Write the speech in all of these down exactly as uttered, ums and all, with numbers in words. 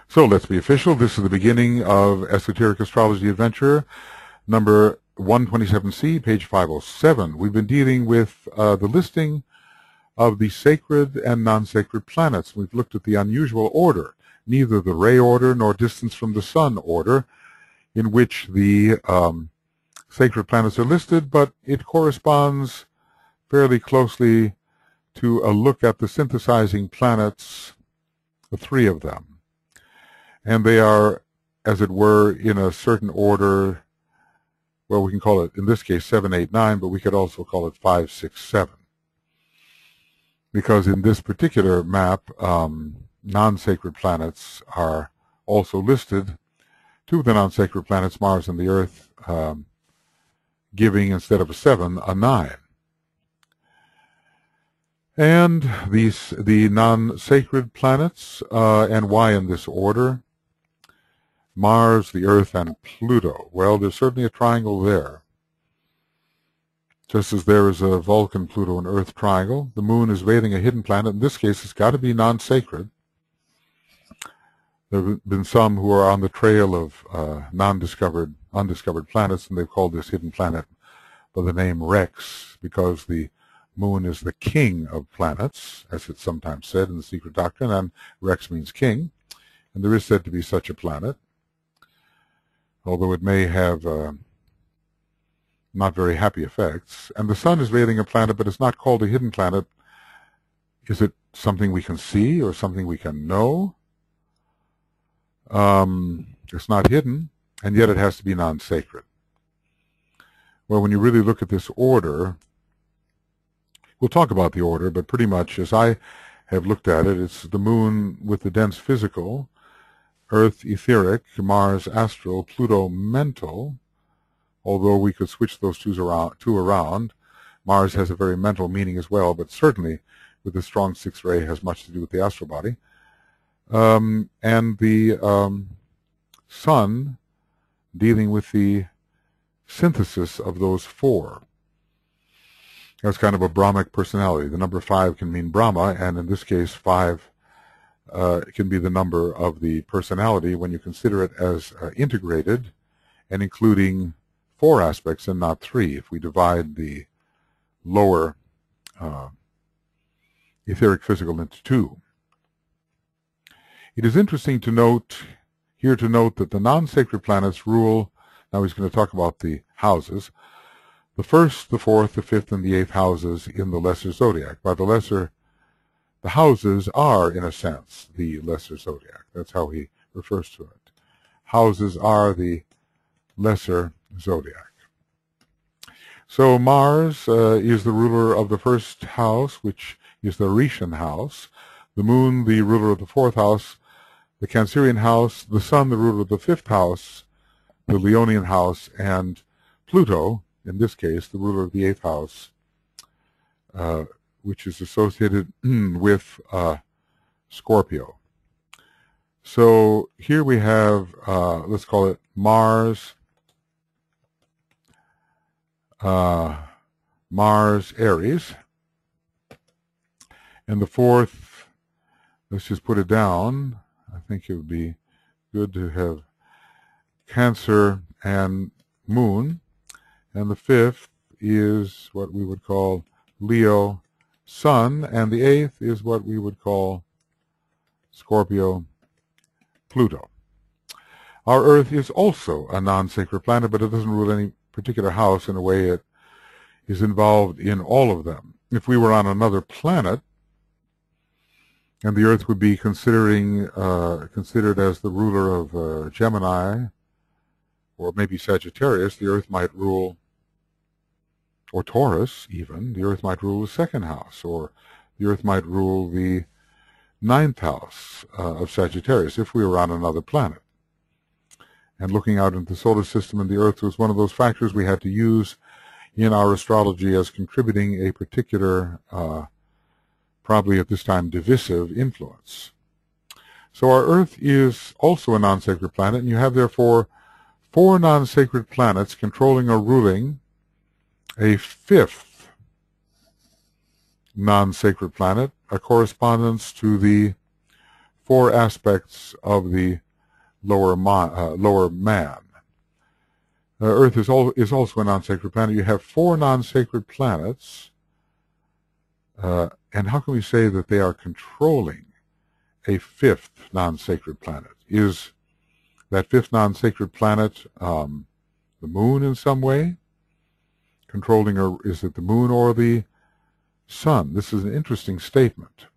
So let's be official. This is the beginning of Esoteric Astrology Adventure, number one twenty-seven C, page five oh seven. We've been dealing with uh, the listing of the sacred and non-sacred planets. We've looked at the unusual order, neither the ray order nor distance from the sun order, in which the um, sacred planets are listed, but it corresponds fairly closely to a look at the synthesizing planets, the three of them. And they are, as it were, in a certain order. Well, we can call it, in this case, seven, eight, nine, but we could also call it five, six, seven. Because in this particular map, um, non-sacred planets are also listed. Two of the non-sacred planets, Mars and the Earth, um, giving, instead of a seven, a nine. And these, the non-sacred planets, uh, and why in this order? Mars, the Earth, and Pluto. Well, there's certainly a triangle there. Just as there is a Vulcan, Pluto, and Earth triangle, the Moon is veiling a hidden planet. In this case, it's got to be non-sacred. There have been some who are on the trail of uh, non-discovered, undiscovered planets, and they've called this hidden planet by the name Rex, because the Moon is the king of planets, as it's sometimes said in the Secret Doctrine, and Rex means king. And there is said to be such a planet, although it may have uh, not very happy effects. And the sun is veiling a planet, but it's not called a hidden planet. Is it something we can see or something we can know? Um, it's not hidden, and yet it has to be non-sacred. Well, when you really look at this order, we'll talk about the order, but pretty much as I have looked at it, it's the Moon with the dense physical, Earth etheric, Mars astral, Pluto mental, although we could switch those two around, two around. Mars has a very mental meaning as well, but certainly with the strong sixth ray has much to do with the astral body. Um, and the um, Sun dealing with the synthesis of those four. That's kind of a Brahmic personality. The number five can mean Brahma, and in this case, five Uh, it can be the number of the personality when you consider it as uh, integrated and including four aspects and not three, if we divide the lower uh, etheric physical into two. It is interesting to note, here to note that the non-sacred planets rule, now he's going to talk about the houses, the first, the fourth, the fifth, and the eighth houses in the lesser zodiac. By the lesser The houses are, in a sense, the lesser zodiac. That's how he refers to it. Houses are the lesser zodiac. So Mars uh, is the ruler of the first house, which is the Rishan house. The Moon, the ruler of the fourth house. The Cancerian house. The Sun, the ruler of the fifth house. The Leonian house. And Pluto, in this case, the ruler of the eighth house, uh, which is associated with uh, Scorpio. So here we have, uh, let's call it Mars, uh, Mars Aries. And the fourth, let's just put it down. I think it would be good to have Cancer and Moon. And the fifth is what we would call Leo, Sun, and the eighth is what we would call Scorpio, Pluto. Our Earth is also a non-sacred planet, but it doesn't rule any particular house. In a way, it is involved in all of them. If we were on another planet, and the Earth would be considering uh, considered as the ruler of uh, Gemini, or maybe Sagittarius, the Earth might rule, or Taurus even, the Earth might rule the second house, or the Earth might rule the ninth house uh, of Sagittarius if we were on another planet. And looking out into the solar system, and the Earth was one of those factors we had to use in our astrology as contributing a particular, uh, probably at this time, divisive influence. So our Earth is also a non-sacred planet, and you have therefore four non-sacred planets controlling or ruling a fifth non-sacred planet, a correspondence to the four aspects of the lower, uh, lower man. Uh, Earth is, al is also a non-sacred planet. You have four non-sacred planets, uh, and how can we say that they are controlling a fifth non-sacred planet? Is that fifth non-sacred planet um, the moon in some way? Controlling, or is it the moon or the sun? This is an interesting statement.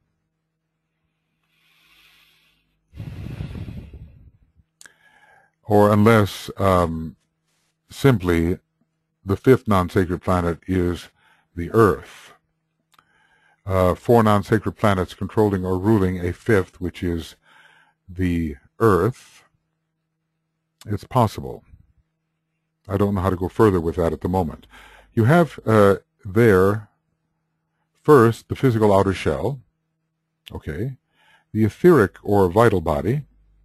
Or unless um, simply the fifth non-sacred planet is the Earth. Uh, four non-sacred planets controlling or ruling a fifth, which is the Earth. It's possible. I don't know how to go further with that at the moment. You have uh, there, first, the physical outer shell, okay, the etheric or vital body,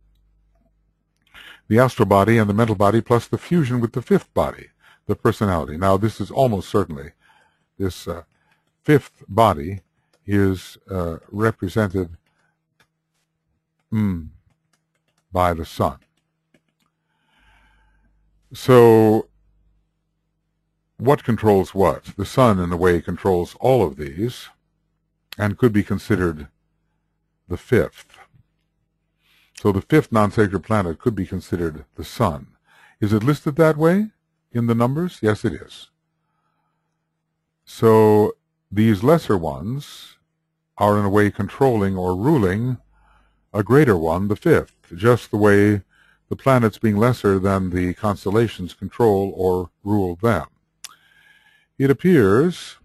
the astral body and the mental body, plus the fusion with the fifth body, the personality. Now, this is almost certainly, this uh, fifth body is uh, represented mm, by the sun. So, what controls what? The sun, in a way, controls all of these and could be considered the fifth. So the fifth non-sacred planet could be considered the sun. Is it listed that way in the numbers? Yes, it is. So these lesser ones are in a way controlling or ruling a greater one, the fifth, just the way the planets being lesser than the constellations control or rule them. It appears,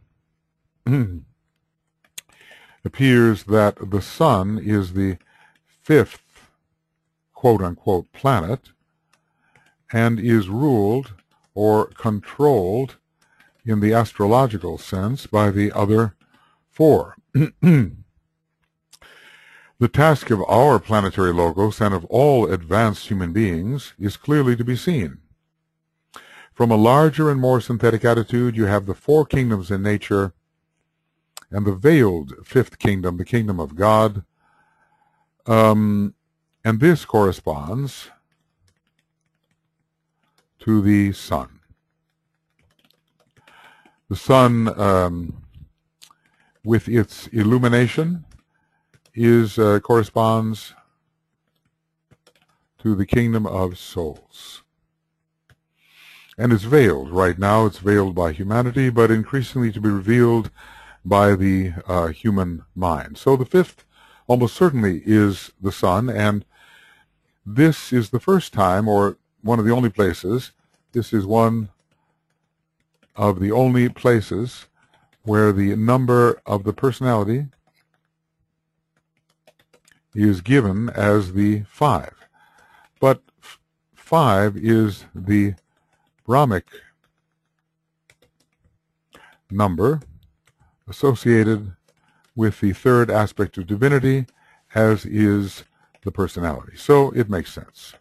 appears that the sun is the fifth quote-unquote planet and is ruled or controlled in the astrological sense by the other four. The task of our planetary logos and of all advanced human beings is clearly to be seen. From a larger and more synthetic attitude, you have the four kingdoms in nature and the veiled fifth kingdom, the kingdom of God. Um, and this corresponds to the sun. The sun, um, with its illumination, is uh, corresponds to the kingdom of souls. And it's veiled. Right now it's veiled by humanity, but increasingly to be revealed by the uh, human mind. So the fifth almost certainly is the sun, and this is the first time, or one of the only places, this is one of the only places where the number of the personality is given as the five. But five is the Brahmic number associated with the third aspect of divinity, as is the personality. So it makes sense.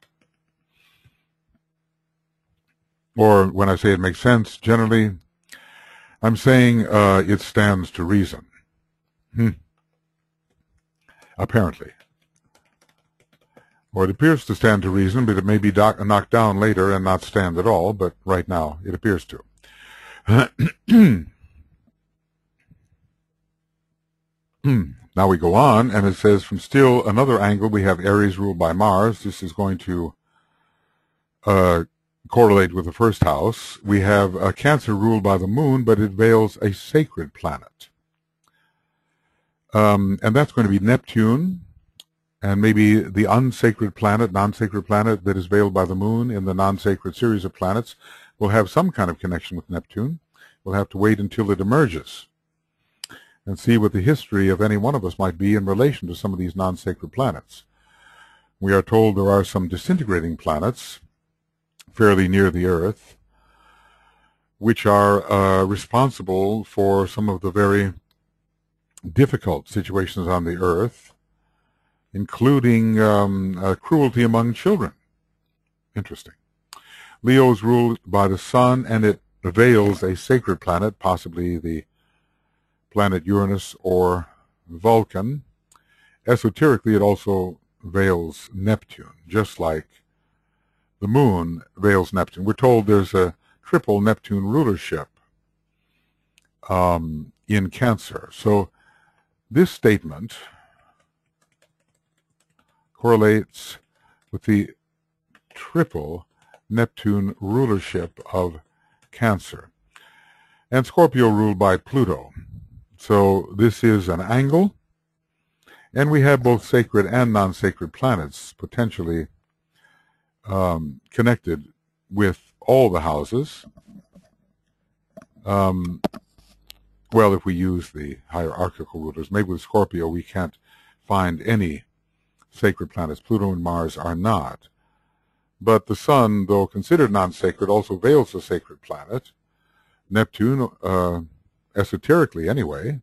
Or when I say it makes sense, generally, I'm saying uh, it stands to reason. Hmm. Apparently. Or it appears to stand to reason, but it may be knocked down later and not stand at all, but right now it appears to. Now we go on, and it says, from still another angle, we have Aries ruled by Mars. This is going to uh, correlate with the first house. We have uh, Cancer ruled by the moon, but it veils a sacred planet. Um, and that's going to be Neptune, and maybe the unsacred planet, non-sacred planet that is veiled by the moon in the non-sacred series of planets will have some kind of connection with Neptune. We'll have to wait until it emerges and see what the history of any one of us might be in relation to some of these non-sacred planets. We are told there are some disintegrating planets fairly near the Earth, which are uh, responsible for some of the very difficult situations on the Earth, including um, uh, cruelty among children. Interesting. Leo is ruled by the sun, and it veils a sacred planet, possibly the planet Uranus or Vulcan. Esoterically, it also veils Neptune, just like the moon veils Neptune. We're told there's a triple Neptune rulership um, in Cancer. So this statement correlates with the triple Neptune rulership of Cancer. And Scorpio ruled by Pluto. So this is an angle, and we have both sacred and non-sacred planets potentially um, connected with all the houses. Um, well, if we use the hierarchical rulers, maybe with Scorpio we can't find any sacred planets. Pluto and Mars are not. But the Sun, though considered non-sacred, also veils a sacred planet. Neptune, uh, esoterically anyway.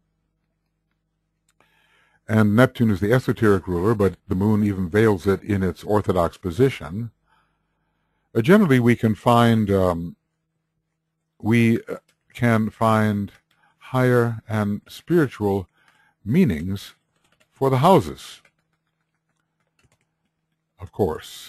And Neptune is the esoteric ruler, but the moon even veils it in its orthodox position. Uh, generally, we can find um, we can find higher and spiritual meanings for the houses, of course.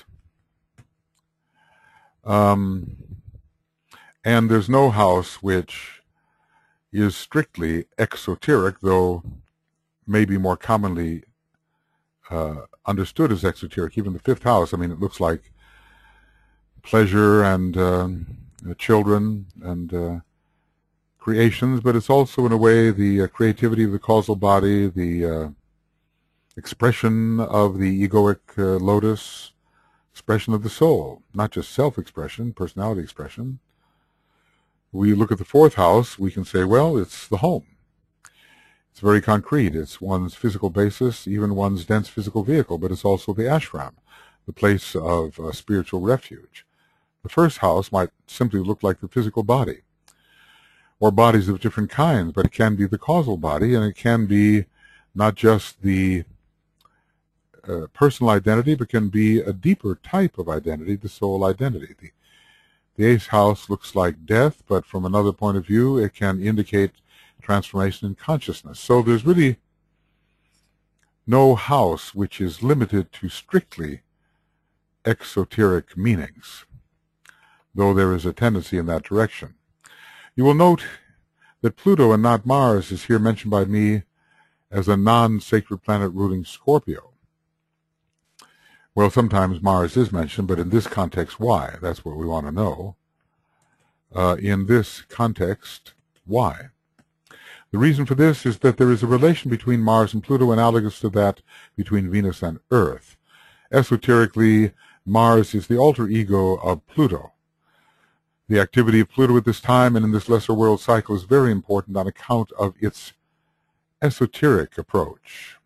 Um, and there's no house which is strictly exoteric, though maybe more commonly uh, understood as exoteric. Even the fifth house, I mean, it looks like pleasure and uh, children and uh, creations, but it's also in a way the uh, creativity of the causal body, the uh, expression of the egoic uh, lotus, expression of the soul, not just self-expression, personality expression. We look at the fourth house, we can say, well, it's the home. It's very concrete. It's one's physical basis, even one's dense physical vehicle, but it's also the ashram, the place of uh, spiritual refuge. The first house might simply look like the physical body, or bodies of different kinds, but it can be the causal body, and it can be not just the uh, personal identity, but can be a deeper type of identity, the soul identity. The, the eighth house looks like death, but from another point of view, it can indicate transformation in consciousness. So there's really no house which is limited to strictly exoteric meanings, though there is a tendency in that direction. You will note that Pluto and not Mars is here mentioned by me as a non-sacred planet ruling Scorpio. Well, sometimes Mars is mentioned, but in this context, why? That's what we want to know. Uh, in this context, why? The reason for this is that there is a relation between Mars and Pluto analogous to that between Venus and Earth. Esoterically, Mars is the alter ego of Pluto. The activity of Pluto at this time and in this lesser world cycle is very important on account of its esoteric approach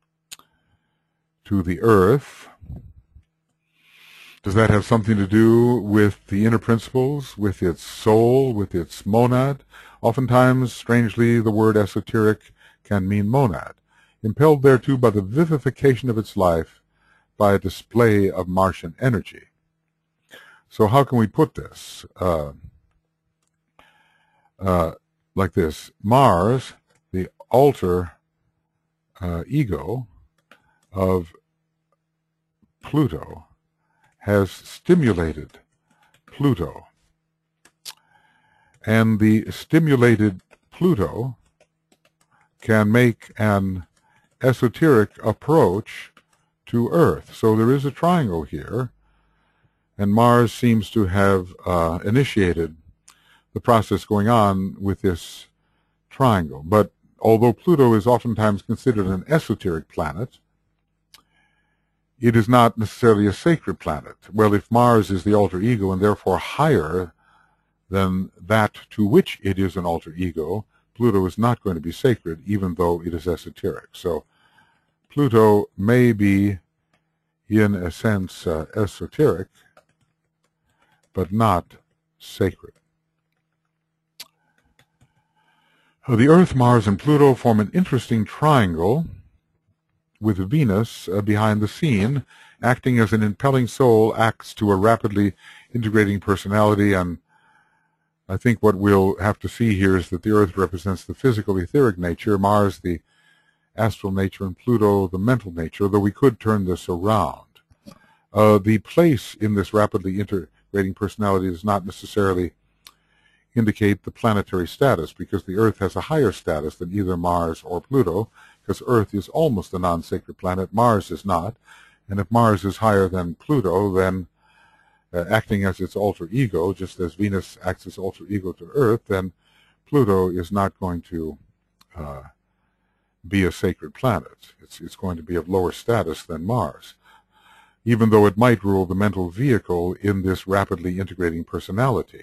to the Earth. Does that have something to do with the inner principles, with its soul, with its monad? Oftentimes, strangely, the word esoteric can mean monad, impelled thereto by the vivification of its life by a display of Martian energy. So how can we put this? Uh, uh, like this. Mars, the alter uh, ego of Pluto, has stimulated Pluto. And the stimulated Pluto can make an esoteric approach to Earth. So there is a triangle here, and Mars seems to have uh, initiated the process going on with this triangle. But although Pluto is oftentimes considered an esoteric planet, it is not necessarily a sacred planet. Well, if Mars is the alter ego and therefore higher than that to which it is an alter ego, Pluto is not going to be sacred, even though it is esoteric. So Pluto may be, in a sense, uh, esoteric, but not sacred. Uh, the Earth, Mars, and Pluto form an interesting triangle with Venus uh, behind the scene, acting as an impelling soul acts to a rapidly integrating personality. And I think what we'll have to see here is that the Earth represents the physical etheric nature, Mars the astral nature and Pluto the mental nature, though we could turn this around. Uh, the place in this rapidly integrating personality does not necessarily indicate the planetary status, because the Earth has a higher status than either Mars or Pluto, because Earth is almost a non-sacred planet, Mars is not, and if Mars is higher than Pluto, then uh, acting as its alter ego, just as Venus acts as alter ego to Earth, then Pluto is not going to uh, be a sacred planet. It's, it's going to be of lower status than Mars, even though it might rule the mental vehicle in this rapidly integrating personality.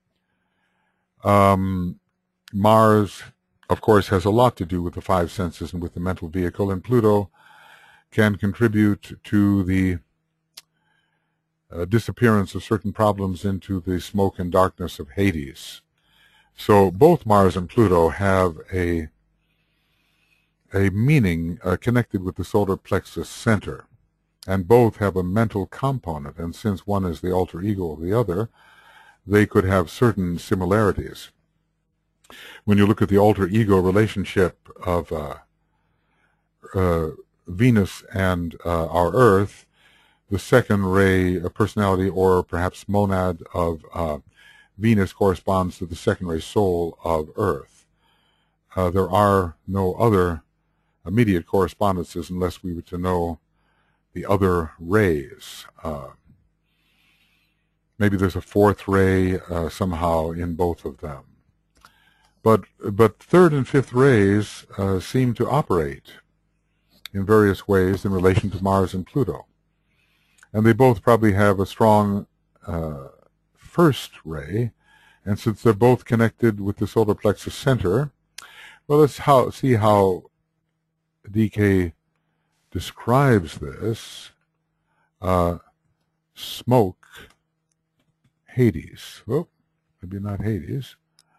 Um, Mars, of course, has a lot to do with the five senses and with the mental vehicle, and Pluto can contribute to the uh, disappearance of certain problems into the smoke and darkness of Hades. So both Mars and Pluto have a, a meaning uh, connected with the solar plexus center, and both have a mental component, and since one is the alter ego of the other, they could have certain similarities. When you look at the alter ego relationship of uh, uh, Venus and uh, our Earth, the second ray of personality, or perhaps monad, of uh, Venus corresponds to the second ray soul of Earth. Uh, there are no other immediate correspondences unless we were to know the other rays. Uh, maybe there's a fourth ray uh, somehow in both of them. But, but third and fifth rays uh, seem to operate in various ways in relation to Mars and Pluto. And they both probably have a strong uh, first ray, and since they're both connected with the solar plexus center, well, let's how, see how D K describes this. Uh, smoke, Hades. Oh, maybe not Hades.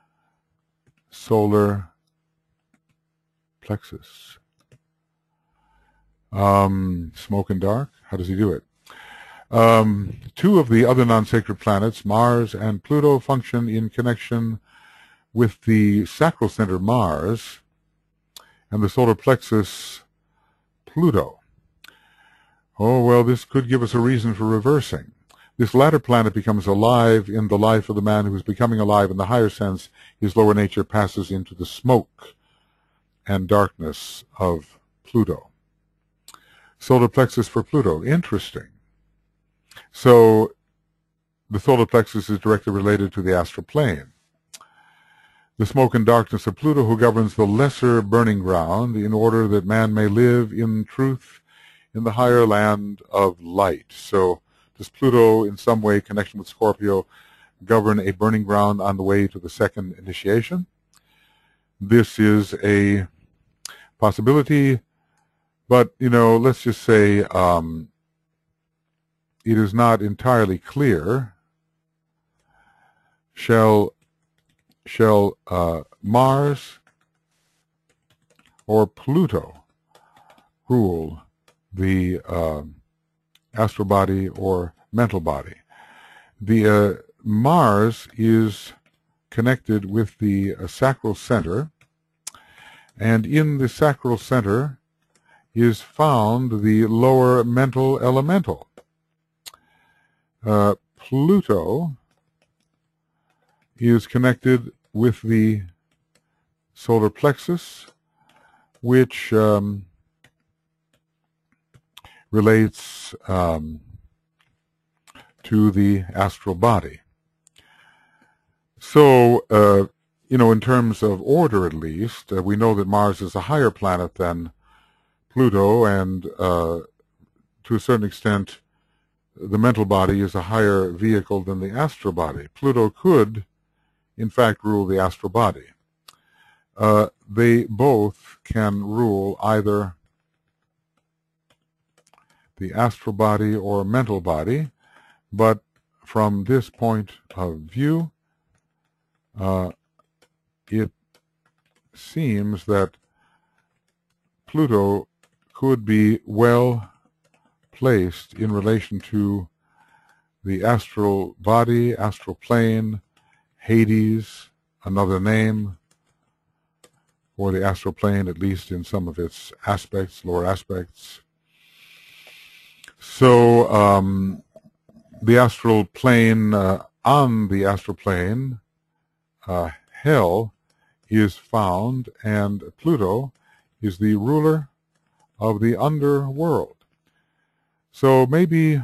Solar plexus. Um, smoke and dark. How does he do it? Um, two of the other non-sacred planets, Mars and Pluto, function in connection with the sacral center Mars and the solar plexus Pluto. Oh, well, this could give us a reason for reversing. This latter planet becomes alive in the life of the man who is becoming alive in the higher sense. His lower nature passes into the smoke and darkness of Pluto. Solar plexus for Pluto. Interesting. So the solar plexus is directly related to the astral plane. The smoke and darkness of Pluto, who governs the lesser burning ground, in order that man may live in truth in the higher land of light. So does Pluto, in some way, connection with Scorpio, govern a burning ground on the way to the second initiation? This is a possibility, but, you know, let's just say um, it is not entirely clear. Shall, shall uh, Mars or Pluto rule the uh, astral body or mental body? The uh, Mars is connected with the uh, sacral center, and in the sacral center is found the lower mental elemental. Uh, Pluto is connected with the solar plexus, which um, relates um, to the astral body. So, uh, you know, in terms of order at least, uh, we know that Mars is a higher planet than Pluto, and uh, to a certain extent, the mental body is a higher vehicle than the astral body. Pluto could, in fact, rule the astral body. Uh, they both can rule either the astral body or mental body, but from this point of view, uh, it seems that Pluto could be well placed in relation to the astral body, astral plane, Hades, another name, or the astral plane, at least in some of its aspects, lower aspects. So um, the astral plane, uh, on the astral plane, uh, hell is found, and Pluto is the ruler of the underworld. So maybe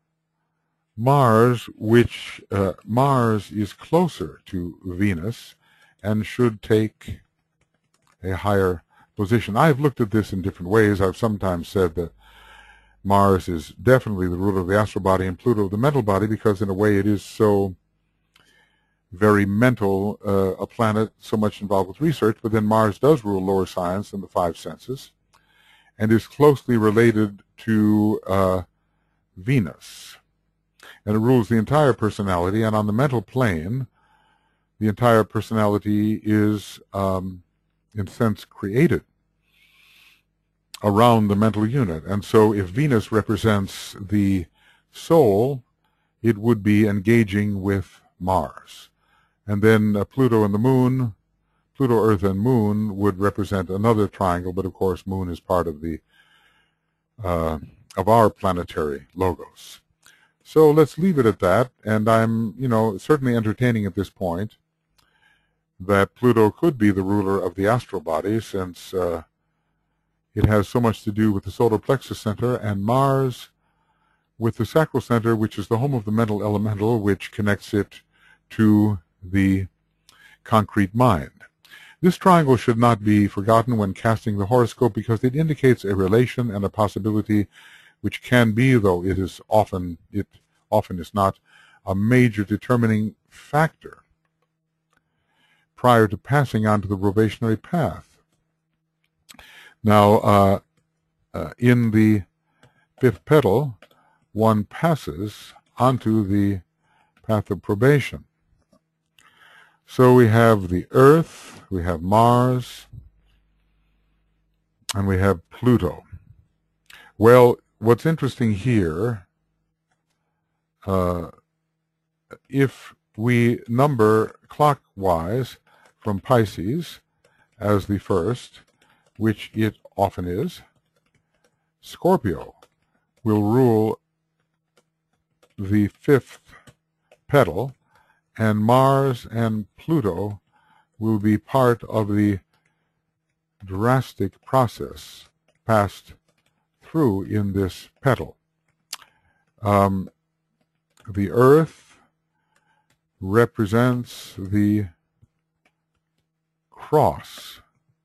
Mars, which uh, Mars is closer to Venus and should take a higher position. I've looked at this in different ways. I've sometimes said that Mars is definitely the ruler of the astral body and Pluto of the mental body, because in a way it is so very mental, uh, a planet so much involved with research, but then Mars does rule lower science and the five senses and is closely related to uh, Venus. And it rules the entire personality, and on the mental plane, the entire personality is, um, in a sense, created around the mental unit. And so if Venus represents the soul, it would be engaging with Mars. And then uh, Pluto and the moon, Pluto, Earth, and moon would represent another triangle, but of course moon is part of the uh, of our planetary logos. So let's leave it at that, and I'm, you know, certainly entertaining at this point that Pluto could be the ruler of the astral body, since uh, it has so much to do with the solar plexus center, and Mars with the sacral center, which is the home of the mental elemental, which connects it to the concrete mind. This triangle should not be forgotten when casting the horoscope, because it indicates a relation and a possibility which can be, though it is often, it often is not, a major determining factor prior to passing on to the probationary path. Now, uh, uh, in the fifth petal, one passes onto the path of probation. So we have the Earth, we have Mars, and we have Pluto. Well, what's interesting here, uh, if we number clockwise from Pisces as the first, which it often is, Scorpio will rule the fifth petal, and Mars and Pluto will be part of the drastic process passed through in this petal. Um, the Earth represents the cross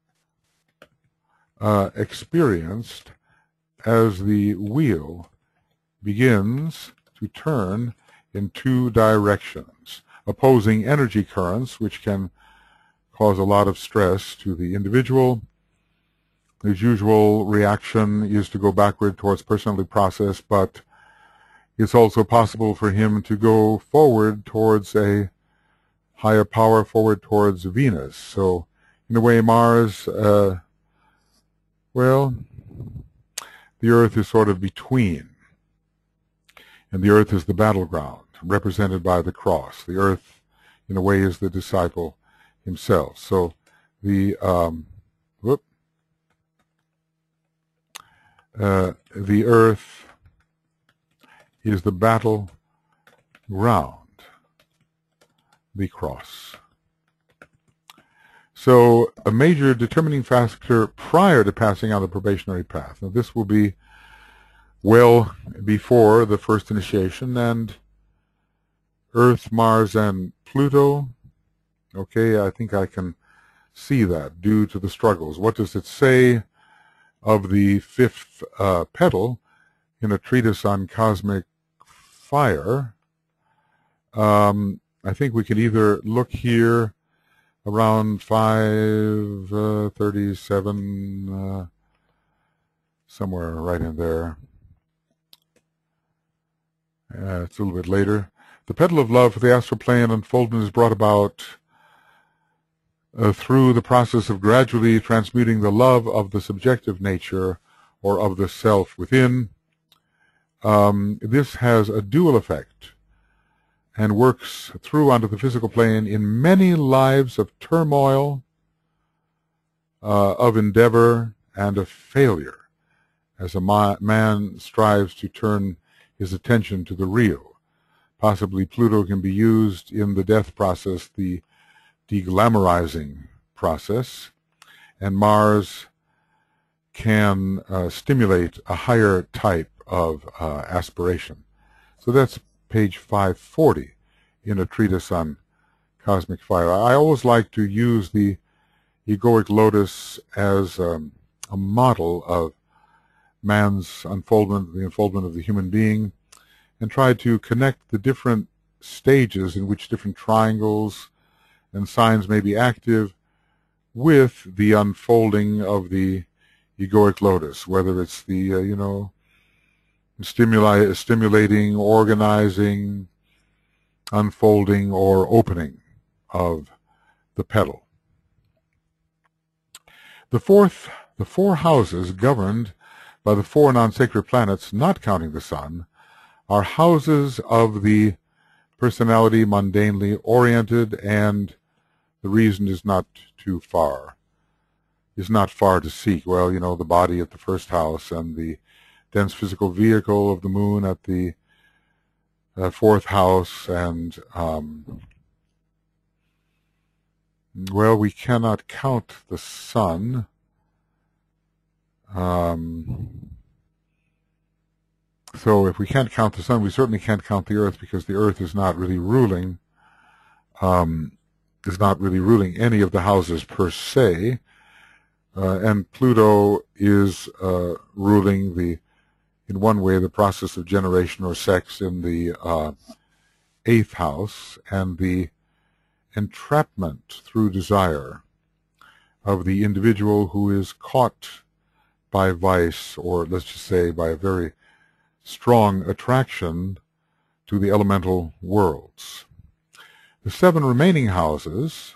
uh, experienced as the wheel begins to turn in two directions, opposing energy currents, which can cause a lot of stress to the individual. His usual reaction is to go backward towards personality process, but it's also possible for him to go forward towards a higher power, forward towards Venus. So, in a way, Mars, uh, well, the Earth is sort of between. And the Earth is the battleground, represented by the cross. The Earth, in a way, is the disciple himself. So the um, whoop, uh, the Earth is the battleground, the cross. So a major determining factor prior to passing on the probationary path. Now this will be well before the first initiation, and Earth, Mars, and Pluto. Okay, I think I can see that due to the struggles. What does it say of the fifth uh, petal in a treatise on cosmic fire? Um, I think we can either look here around five thirty-seven, uh, somewhere right in there. Uh, it's a little bit later. The petal of love for the astral plane unfoldment is brought about uh, through the process of gradually transmuting the love of the subjective nature or of the self within. Um, this has a dual effect and works through onto the physical plane in many lives of turmoil, uh, of endeavor and of failure, as a ma man strives to turn his attention to the real. Possibly Pluto can be used in the death process, the deglamorizing process, and Mars can uh, stimulate a higher type of uh, aspiration. So that's page five forty in a treatise on cosmic fire. I always like to use the egoic lotus as um, a model of man's unfoldment, the unfoldment of the human being, and try to connect the different stages in which different triangles and signs may be active with the unfolding of the egoic lotus, whether it's the, uh, you know, stimuli, stimulating, organizing, unfolding, or opening of the petal. The fourth, the four houses governed by the four non-sacred planets, not counting the sun, are houses of the personality mundanely oriented, and the reason is not too far, is not far to seek. Well, you know, the body at the first house and the dense physical vehicle of the moon at the uh, fourth house, and um, well, we cannot count the sun. Um, so if we can't count the sun, we certainly can't count the earth, because the earth is not really ruling, um, is not really ruling any of the houses per se, uh, and Pluto is uh, ruling the, in one way, the process of generation or sex in the uh, eighth house, and the entrapment through desire of the individual who is caught by vice, or let's just say by a very strong attraction to the elemental worlds. The seven remaining houses,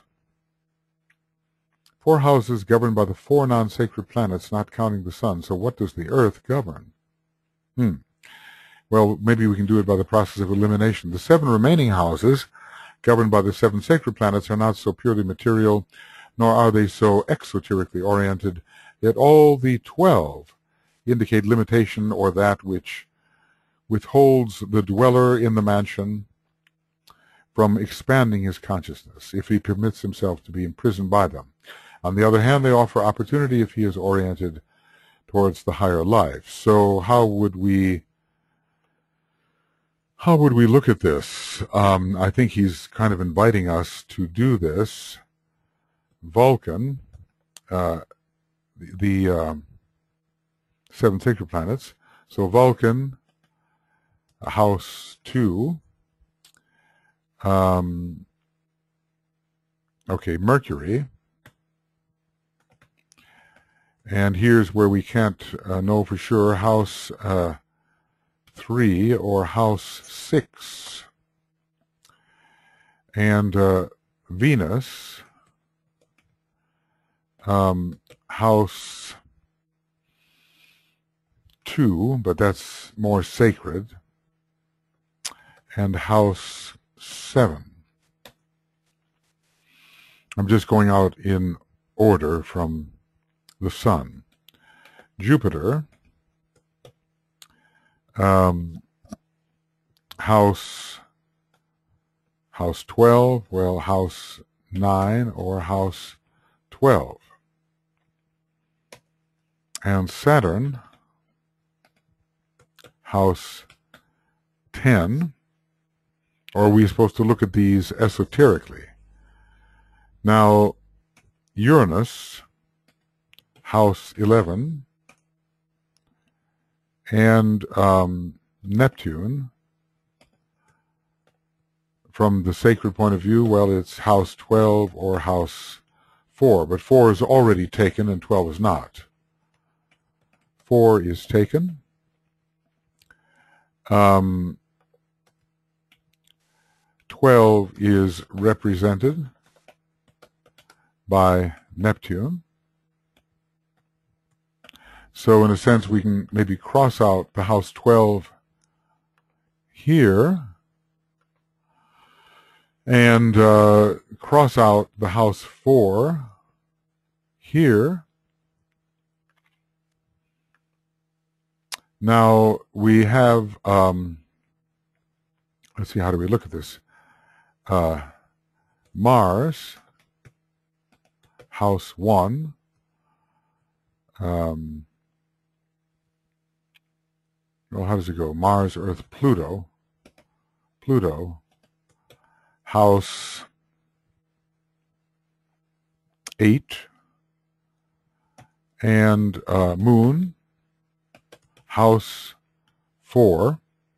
four houses governed by the four non-sacred planets, not counting the sun. So what does the earth govern? Hmm. Well, maybe we can do it by the process of elimination. The seven remaining houses governed by the seven sacred planets are not so purely material, nor are they so exoterically oriented, yet all the twelve indicate limitation, or that which withholds the dweller in the mansion from expanding his consciousness if he permits himself to be imprisoned by them. On the other hand, they offer opportunity if he is oriented towards the higher life. So how would we how would we look at this? Um, I think he's kind of inviting us to do this. Vulcan, uh, the, the um, seven sacred planets. So Vulcan, house two. Um, okay, Mercury. And here's where we can't uh, know for sure, house uh, three or house six. And uh, Venus, um, house two, but that's more sacred, and house seven. I'm just going out in order from the sun. Jupiter, um, house house twelve, well, house nine or house twelve. And Saturn, house ten. Or are we supposed to look at these esoterically? Now, Uranus, house eleven, and um, Neptune, from the sacred point of view, well, it's house twelve or house four, but four is already taken and twelve is not. four is taken. Um, twelve is represented by Neptune. So in a sense, we can maybe cross out the house twelve here and uh, cross out the house four here. Now we have, um, let's see, how do we look at this? Uh, Mars, house one. Um, well, how does it go? Mars, Earth, Pluto. Pluto, house eight. And uh, Moon, house four.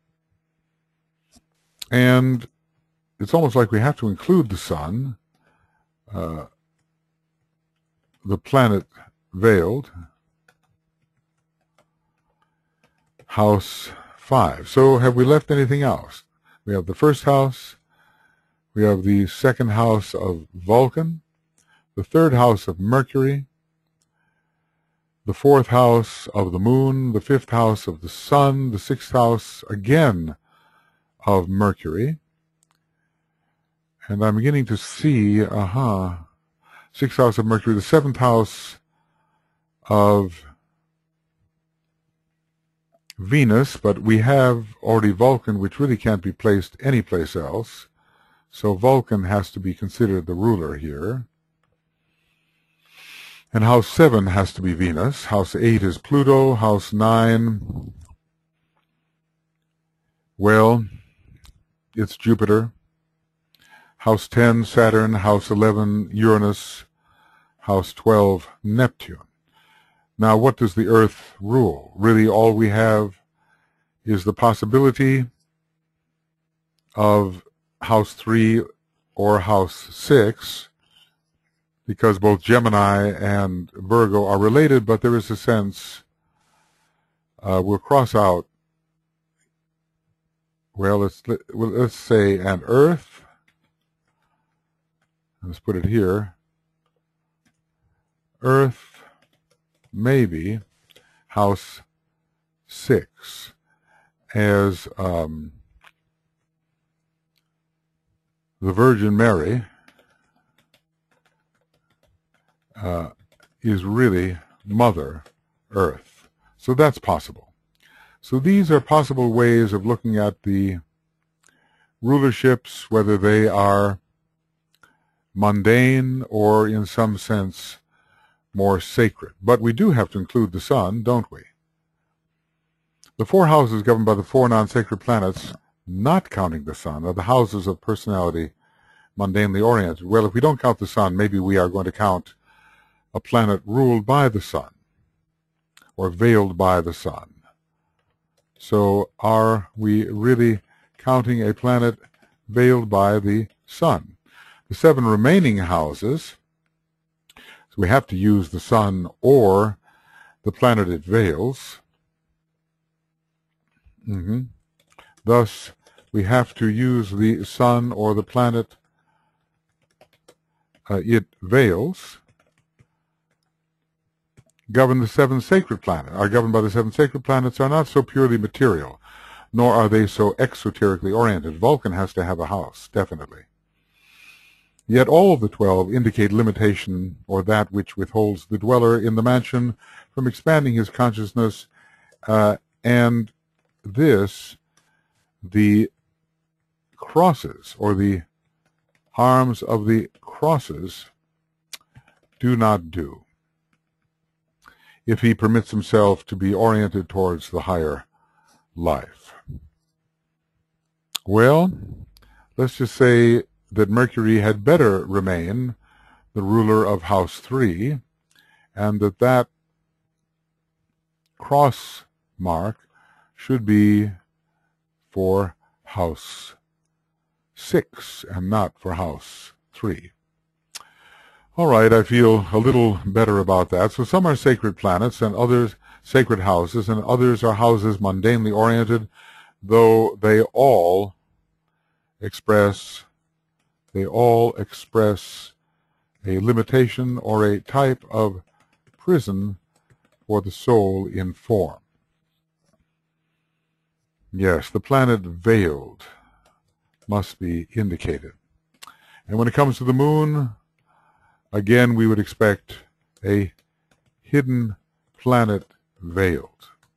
And it's almost like we have to include the Sun, uh, the planet veiled, house five. So have we left anything else? We have the first house, we have the second house of Vulcan, the third house of Mercury, the fourth house of the Moon, the fifth house of the Sun, the sixth house again of Mercury. And I'm beginning to see, uh-huh, sixth house of Mercury, the seventh house of Venus, but we have already Vulcan, which really can't be placed anyplace else. So Vulcan has to be considered the ruler here. And house seven has to be Venus. House eight is Pluto. House nine, well, it's Jupiter. House ten, Saturn. House eleven, Uranus. House twelve, Neptune. Now, what does the Earth rule? Really, all we have is the possibility of house three or house six, because both Gemini and Virgo are related, but there is a sense, uh, we'll cross out, well, let's, let, well, let's say an Earth. Let's put it here. Earth, maybe, house six, as um, the Virgin Mary uh, is really Mother Earth. So that's possible. So these are possible ways of looking at the rulerships, whether they are mundane or in some sense more sacred. But we do have to include the Sun, don't we? The four houses governed by the four non-sacred planets, not counting the Sun, are the houses of personality mundanely oriented. Well, if we don't count the Sun, maybe we are going to count a planet ruled by the Sun or veiled by the Sun. So are we really counting a planet veiled by the Sun? The seven remaining houses, so we have to use the Sun or the planet it veils. Mm-hmm. Thus, we have to use the Sun or the planet uh, it veils. Govern the seven sacred planets. Are governed by the seven sacred planets are not so purely material, nor are they so exoterically oriented. Vulcan has to have a house, definitely. Yet all of the twelve indicate limitation, or that which withholds the dweller in the mansion from expanding his consciousness, uh, and this, the crosses, or the arms of the crosses, do not do, if he permits himself to be oriented towards the higher life. Well, let's just say that Mercury had better remain the ruler of house three, and that that cross mark should be for house six and not for house three. All right, I feel a little better about that. So some are sacred planets and others sacred houses, and others are houses mundanely oriented, though they all express They all express a limitation or a type of prison for the soul in form. Yes, the planet veiled must be indicated. And when it comes to the moon, again, we would expect a hidden planet veiled.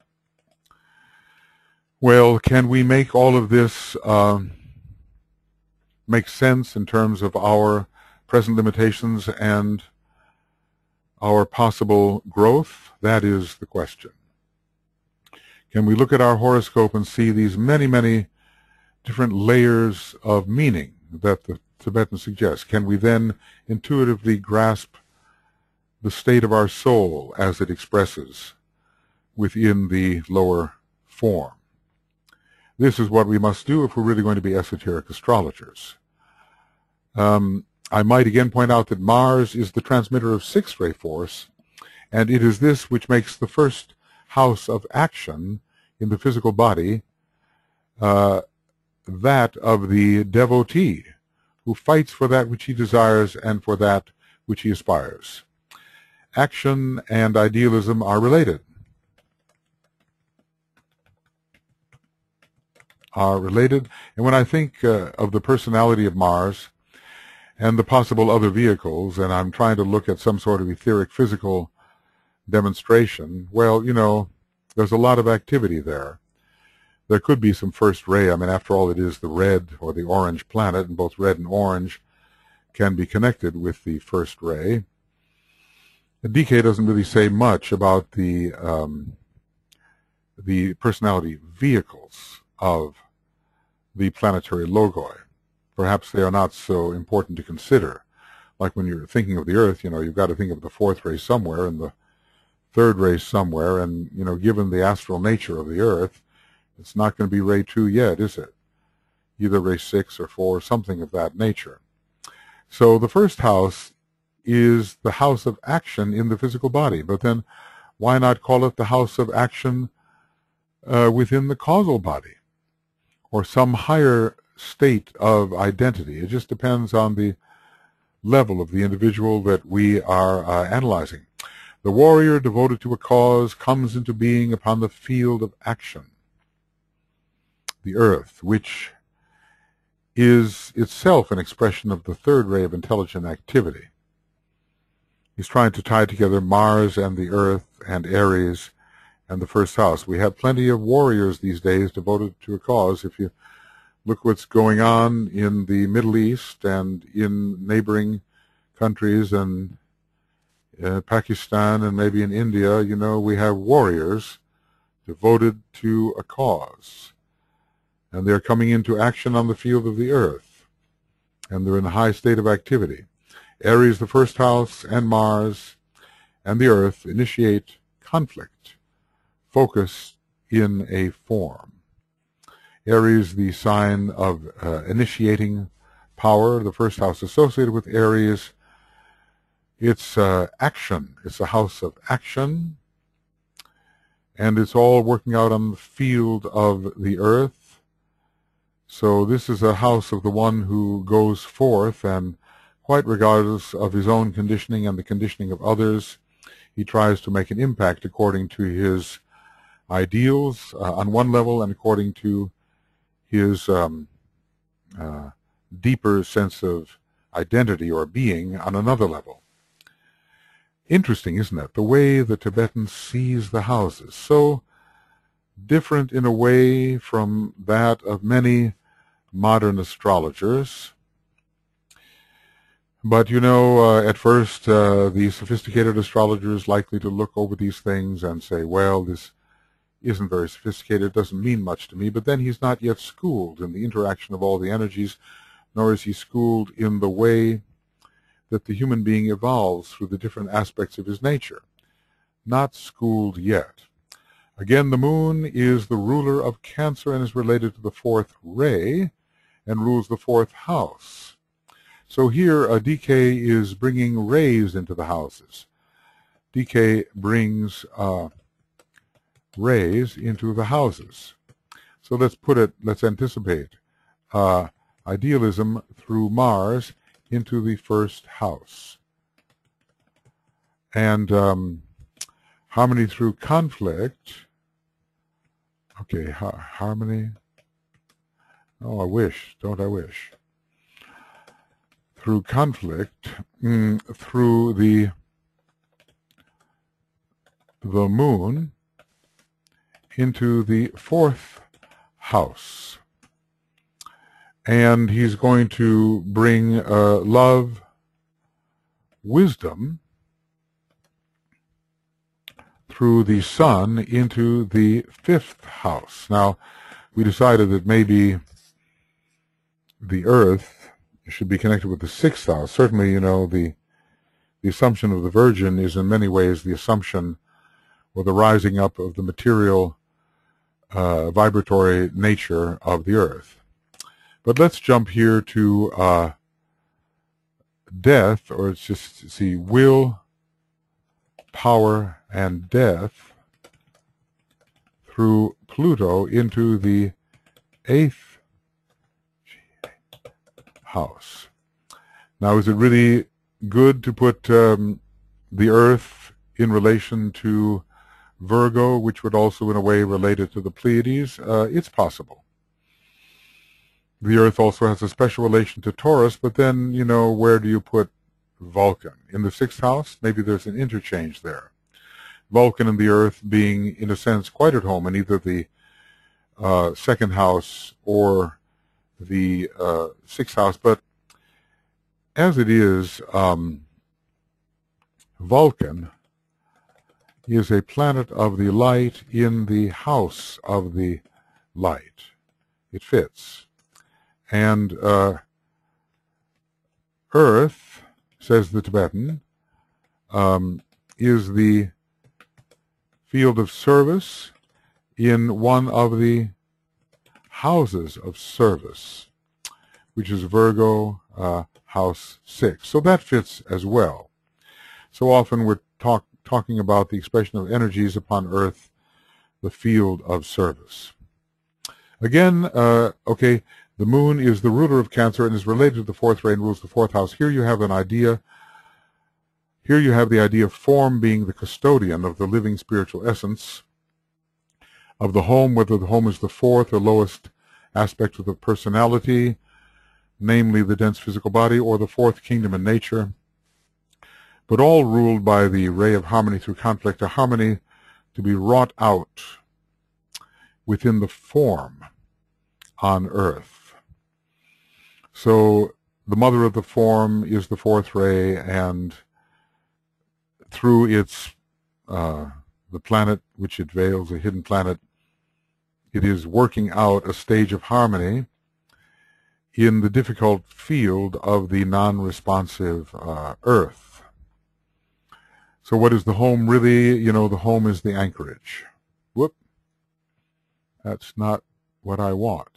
Well, can we make all of this um, make sense in terms of our present limitations and our possible growth? That is the question. Can we look at our horoscope and see these many, many different layers of meaning that the Tibetan suggests? Can we then intuitively grasp the state of our soul as it expresses within the lower form? This is what we must do if we're really going to be esoteric astrologers. Um, I might again point out that Mars is the transmitter of sixth-ray force, and it is this which makes the first house of action in the physical body uh, that of the devotee who fights for that which he desires and for that which he aspires. Action and idealism are related. Are related. And when I think uh, of the personality of Mars and the possible other vehicles, and I'm trying to look at some sort of etheric physical demonstration, well, you know, there's a lot of activity there. There could be some first ray. I mean, after all, it is the red or the orange planet, and both red and orange can be connected with the first ray. The D K doesn't really say much about the um, the personality vehicles of the planetary logoi. Perhaps they are not so important to consider. Like when you're thinking of the Earth, you know, you've got to think of the fourth ray somewhere and the third ray somewhere, and, you know, given the astral nature of the Earth, it's not going to be ray two yet, is it? Either ray six or four, something of that nature. So the first house is the house of action in the physical body, but then why not call it the house of action uh, within the causal body, or some higher state of identity? It just depends on the level of the individual that we are uh, analyzing. The warrior devoted to a cause comes into being upon the field of action. The Earth, which is itself an expression of the third ray of intelligent activity. He's trying to tie together Mars and the Earth and Aries and the first house. We have plenty of warriors these days devoted to a cause. If you look what's going on in the Middle East and in neighboring countries and uh, Pakistan and maybe in India, you know, we have warriors devoted to a cause. And they're coming into action on the field of the Earth. And they're in a high state of activity. Aries, the first house, and Mars and the Earth initiate conflict, focus in a form. Aries, the sign of uh, initiating power, the first house associated with Aries. It's uh, action. It's a house of action. And it's all working out on the field of the Earth. So this is a house of the one who goes forth, and quite regardless of his own conditioning and the conditioning of others, he tries to make an impact according to his ideals uh, on one level and according to his um, uh, deeper sense of identity or being on another level. Interesting, isn't it? The way the Tibetan sees the houses. So different in a way from that of many modern astrologers. But, you know, uh, at first, uh, the sophisticated astrologer is likely to look over these things and say, well, this isn't very sophisticated, it doesn't mean much to me. But then he's not yet schooled in the interaction of all the energies, nor is he schooled in the way that the human being evolves through the different aspects of his nature. Not schooled yet. Again, the moon is the ruler of Cancer and is related to the fourth ray and rules the fourth house. So here, uh, D K is bringing rays into the houses. D K brings uh, rays into the houses. So let's put it, let's anticipate uh, idealism through Mars into the first house. And um, harmony through conflict. Okay, ha harmony. Oh, I wish, don't I wish. Through conflict, mm, through the the moon into the fourth house. And he's going to bring uh, love, wisdom, through the sun into the fifth house. Now, we decided that maybe the earth should be connected with the sixth house. Certainly, you know, the the assumption of the Virgin is in many ways the assumption or the rising up of the material uh, vibratory nature of the earth. But let's jump here to uh, death, or it's just, see, will, power, and death through Pluto into the eighth house. Now, is it really good to put um, the Earth in relation to Virgo, which would also in a way relate it to the Pleiades? Uh, it's possible. The Earth also has a special relation to Taurus, but then, you know, where do you put Vulcan? In the sixth house? Maybe there's an interchange there. Vulcan and the Earth being, in a sense, quite at home in either the uh, second house or the uh, sixth house. But as it is, um, Vulcan is a planet of the light in the house of the light. It fits. And uh, Earth, says the Tibetan, um, is the field of service in one of the houses of service, which is Virgo, uh, house six. So that fits as well. So often we're talk, talking about the expression of energies upon Earth, the field of service. Again, uh, okay, the moon is the ruler of Cancer and is related to the fourth ray and rules the fourth house. Here you have an idea. Here you have the idea of form being the custodian of the living spiritual essence of the home, whether the home is the fourth or lowest aspect of the personality, namely the dense physical body, or the fourth kingdom in nature, but all ruled by the ray of harmony through conflict, a harmony to be wrought out within the form on Earth. So the mother of the form is the fourth ray, and through its uh, the planet which it veils, a hidden planet, it is working out a stage of harmony in the difficult field of the non-responsive uh, Earth. So what is the home really? You know, the home is the anchorage. Whoop. That's not what I want.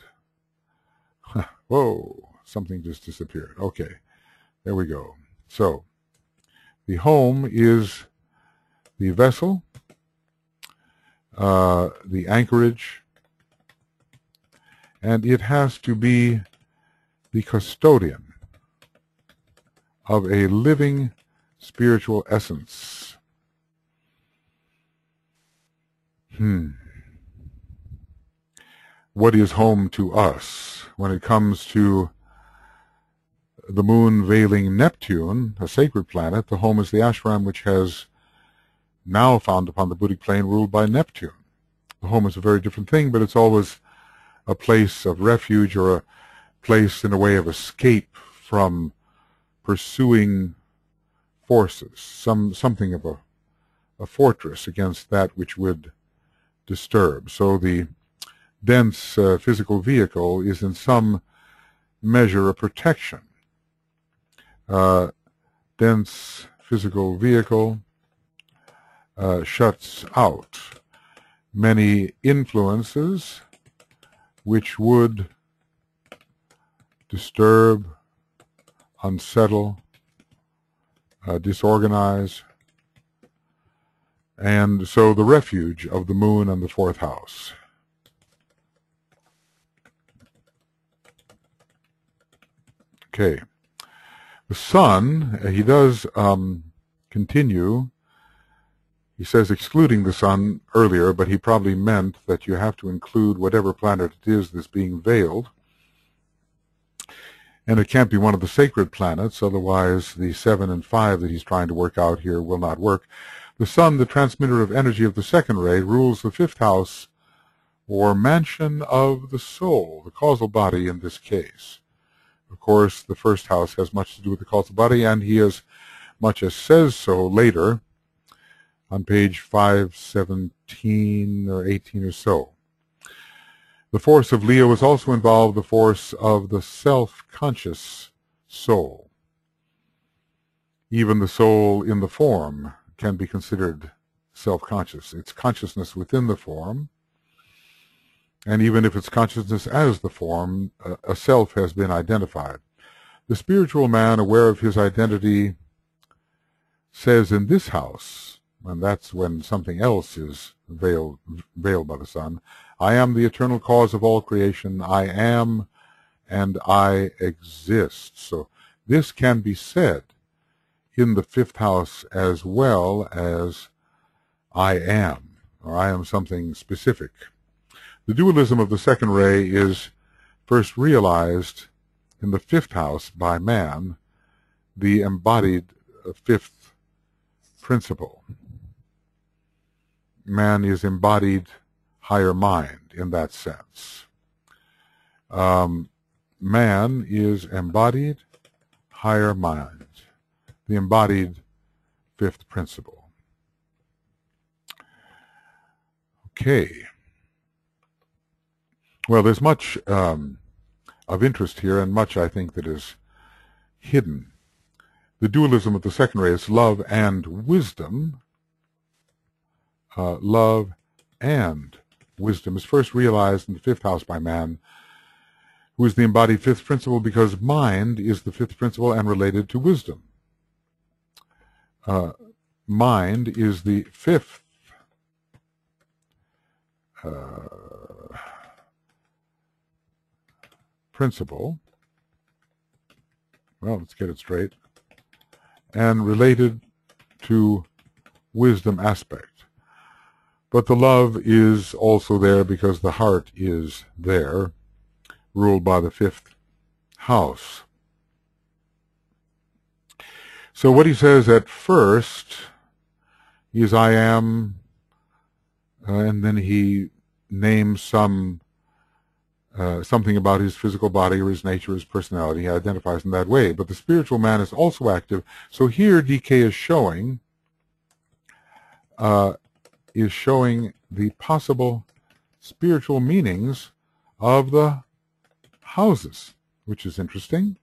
Whoa, something just disappeared. Okay, there we go. So the home is the vessel, uh, the anchorage, and it has to be the custodian of a living spiritual essence. Hmm. What is home to us when it comes to the moon veiling Neptune, a sacred planet? The home is the ashram, which has now found upon the Buddhic plane ruled by Neptune. The home is a very different thing, but it's always a place of refuge or a place in a way of escape from pursuing forces, some something of a, a fortress against that which would disturb. So the dense uh, physical vehicle is in some measure a protection. Uh, dense physical vehicle uh, shuts out many influences which would disturb, unsettle, uh, disorganize, and so the refuge of the moon and the fourth house. Okay. The sun, he does um, continue, he says excluding the sun earlier, but he probably meant that you have to include whatever planet it is that's being veiled. And it can't be one of the sacred planets, otherwise the seven and five that he's trying to work out here will not work. The sun, the transmitter of energy of the second ray, rules the fifth house, or mansion of the soul, the causal body in this case. Of course, the first house has much to do with the causal body, and he as much as says so later on page five seventeen or eighteen or so. The force of Leo is also involved, the force of the self-conscious soul. Even the soul in the form can be considered self-conscious. It's consciousness within the form, and even if it's consciousness as the form, a self has been identified. The spiritual man, aware of his identity, says in this house, and that's when something else is veiled, veiled by the sun, I am the eternal cause of all creation. I am and I exist. So this can be said in the fifth house as well as I am, or I am something specific. The dualism of the second ray is first realized in the fifth house by man, the embodied fifth principle. Man is embodied higher mind in that sense. Um, man is embodied higher mind, the embodied fifth principle. Okay. Well, there's much um, of interest here, and much, I think, that is hidden. The dualism of the second ray is love and wisdom. Uh, love and wisdom is first realized in the fifth house by man, who is the embodied fifth principle, because mind is the fifth principle and related to wisdom. Uh, mind is the fifth uh, principle, well, let's get it straight, and related to wisdom aspect. But the love is also there because the heart is there, ruled by the fifth house. So what he says at first is I am, uh, and then he names some Uh, something about his physical body or his nature, his personality. He identifies in that way. But the spiritual man is also active. So here D K is showing uh, is showing the possible spiritual meanings of the houses, which is interesting.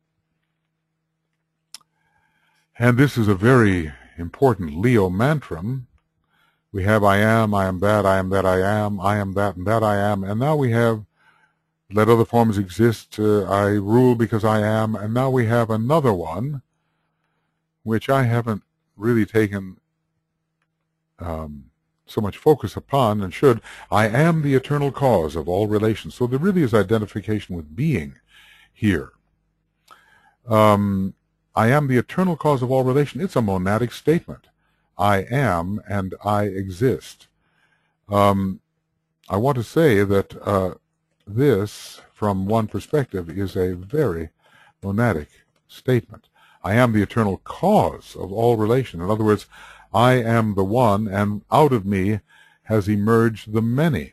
And this is a very important Leo mantram. We have I am, I am that, I am that, I am, I am that, and that I am. And now we have let other forms exist, uh, I rule because I am. And now we have another one, which I haven't really taken um, so much focus upon, and should. I am the eternal cause of all relations. So there really is identification with being here. Um, I am the eternal cause of all relation. It's a monadic statement. I am and I exist. Um, I want to say that uh, this, from one perspective, is a very monadic statement. I am the eternal cause of all relation. In other words, I am the one, and out of me has emerged the many.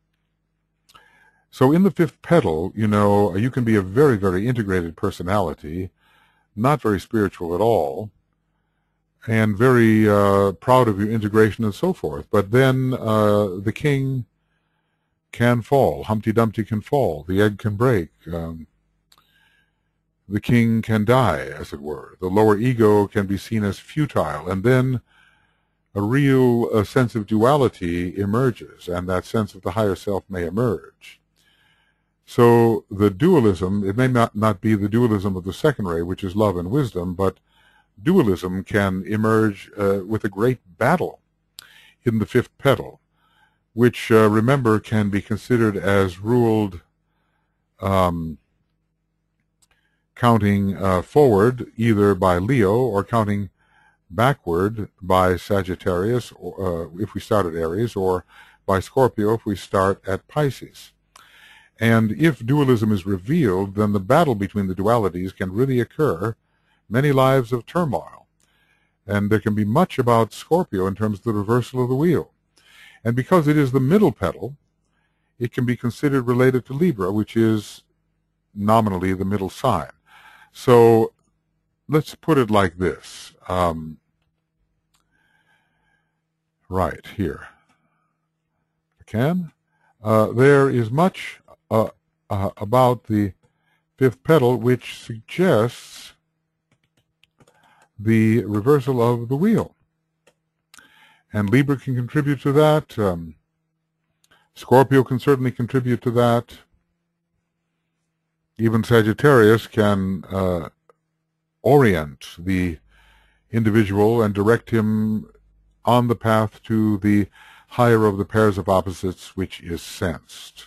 So in the fifth petal, you know, you can be a very, very integrated personality, not very spiritual at all, and very uh, proud of your integration and so forth. But then uh, the king can fall. Humpty Dumpty can fall. The egg can break. Um, the king can die, as it were. The lower ego can be seen as futile. And then a real uh, sense of duality emerges, and that sense of the higher self may emerge. So the dualism, it may not, not be the dualism of the second ray, which is love and wisdom, but dualism can emerge uh, with a great battle in the fifth petal, which, uh, remember, can be considered as ruled um, counting uh, forward either by Leo or counting backward by Sagittarius, or, uh, if we start at Aries, or by Scorpio if we start at Pisces. And if dualism is revealed, then the battle between the dualities can really occur, many lives of turmoil. And there can be much about Scorpio in terms of the reversal of the wheel. And because it is the middle petal, it can be considered related to Libra, which is nominally the middle sign. So let's put it like this. Um, right here. I can. Uh, there is much uh, uh, about the fifth petal which suggests the reversal of the wheel. And Libra can contribute to that. Um, Scorpio can certainly contribute to that. Even Sagittarius can uh, orient the individual and direct him on the path to the higher of the pairs of opposites, which is sensed.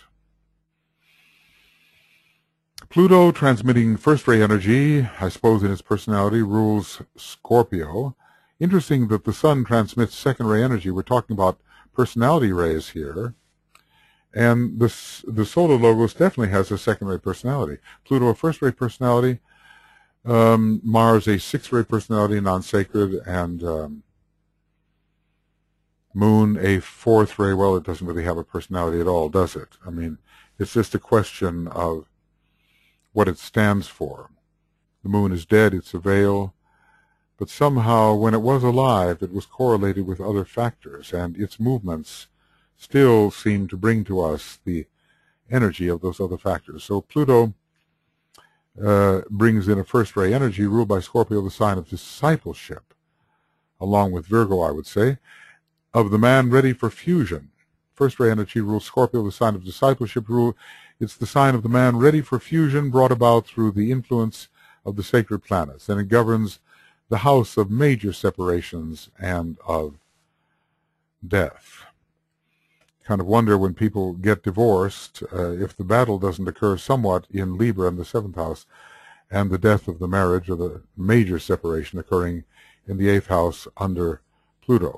Pluto, transmitting first-ray energy, I suppose in its personality, rules Scorpio. Interesting that the Sun transmits second-ray energy. We're talking about personality rays here. And the, the solar logos definitely has a second-ray personality. Pluto, a first-ray personality. Um, Mars, a sixth-ray personality, non-sacred. And um, Moon, a fourth-ray. Well, it doesn't really have a personality at all, does it? I mean, it's just a question of what it stands for. The Moon is dead. It's a veil. But somehow, when it was alive, it was correlated with other factors, and its movements still seem to bring to us the energy of those other factors. So Pluto uh, brings in a first-ray energy ruled by Scorpio, the sign of discipleship, along with Virgo, I would say, of the man ready for fusion. First-ray energy rules Scorpio, the sign of discipleship rule. It's the sign of the man ready for fusion, brought about through the influence of the sacred planets, and it governs the house of major separations and of death. Kind of wonder when people get divorced uh, if the battle doesn't occur somewhat in Libra in the seventh house, and the death of the marriage or the major separation occurring in the eighth house under Pluto.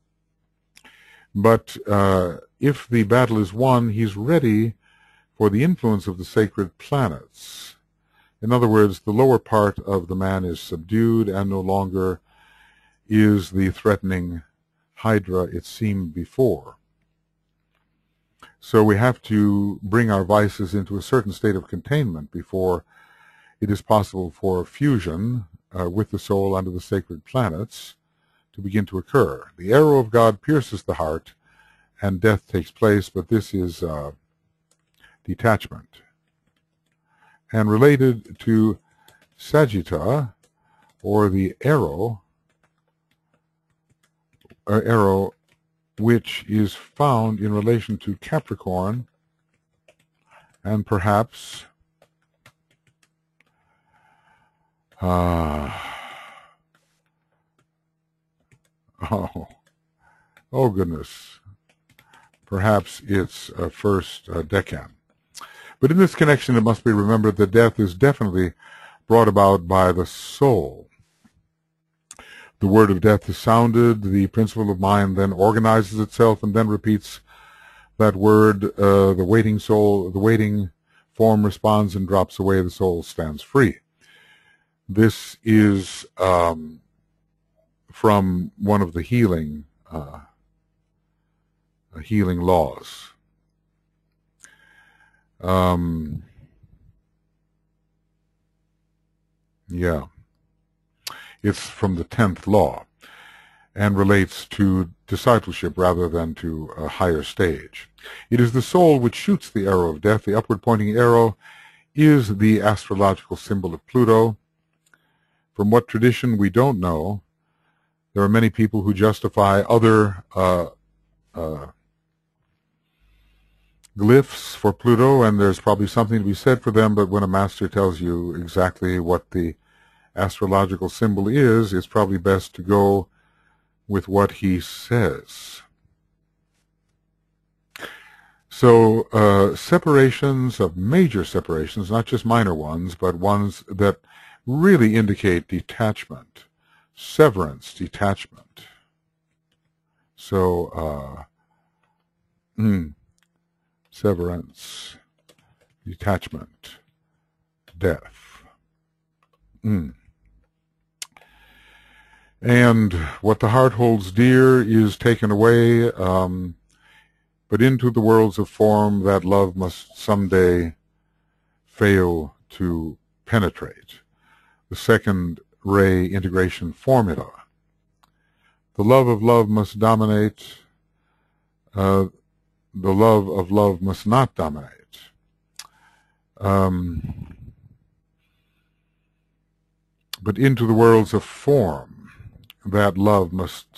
But uh, if the battle is won, he's ready for the influence of the sacred planets. In other words, the lower part of the man is subdued and no longer is the threatening hydra it seemed before. So we have to bring our vices into a certain state of containment before it is possible for fusion uh, with the soul under the sacred planets to begin to occur. The arrow of God pierces the heart and death takes place, but this is uh, detachment. And related to Sagitta, or the arrow, uh, arrow which is found in relation to Capricorn, and perhaps uh, oh, oh goodness, perhaps it's a first uh, decan. But in this connection, it must be remembered that death is definitely brought about by the soul. The word of death is sounded, the principle of mind then organizes itself and then repeats that word. Uh, the waiting soul, the waiting form responds and drops away. The soul stands free. This is um, from one of the healing, uh, healing laws. Um, yeah. It's from the tenth law and relates to discipleship rather than to a higher stage. It is the soul which shoots the arrow of death. The upward pointing arrow is the astrological symbol of Pluto. From what tradition, we don't know. There are many people who justify other uh, uh, glyphs for Pluto, and there's probably something to be said for them, but when a master tells you exactly what the astrological symbol is, it's probably best to go with what he says. So uh, separations of major separations, not just minor ones, but ones that really indicate detachment, severance, detachment. So uh, mm, severance, detachment, death. Mm. And what the heart holds dear is taken away, um, but into the worlds of form that love must someday fail to penetrate. The second ray integration formula. The love of love must dominate. Uh, the love of love must not dominate. Um, but into the worlds of form, that love must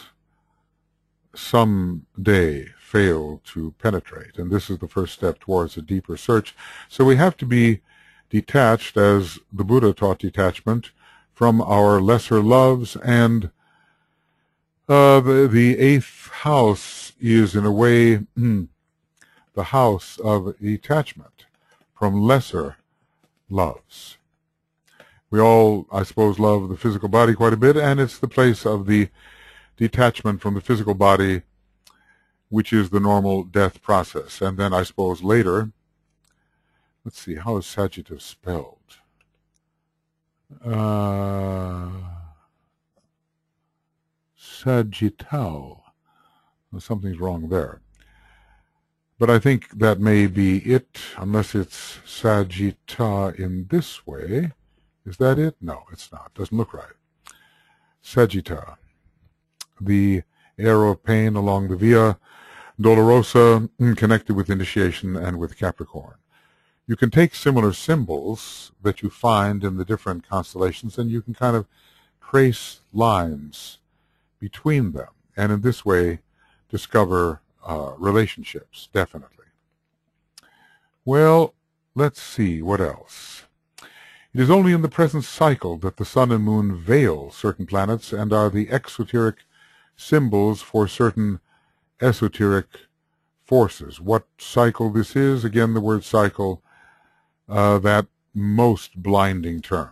someday fail to penetrate. And this is the first step towards a deeper search. So we have to be detached, as the Buddha taught detachment, from our lesser loves. And uh, the, the eighth house is, in a way, the house of detachment from lesser loves. We all, I suppose, love the physical body quite a bit, and it's the place of the detachment from the physical body, which is the normal death process. And then I suppose later, let's see, how is Sagittarius spelled? Uh, Sagittal. Well, something's wrong there. But I think that may be it, unless it's Sagitta in this way. Is that it? No, it's not. Doesn't look right. Sagitta, the arrow of pain along the Via Dolorosa, connected with initiation and with Capricorn. You can take similar symbols that you find in the different constellations, and you can kind of trace lines between them, and in this way discover uh, relationships, definitely. Well, let's see, what else? It is only in the present cycle that the sun and moon veil certain planets and are the exoteric symbols for certain esoteric forces. What cycle this is, again, the word cycle, uh, that most blinding term.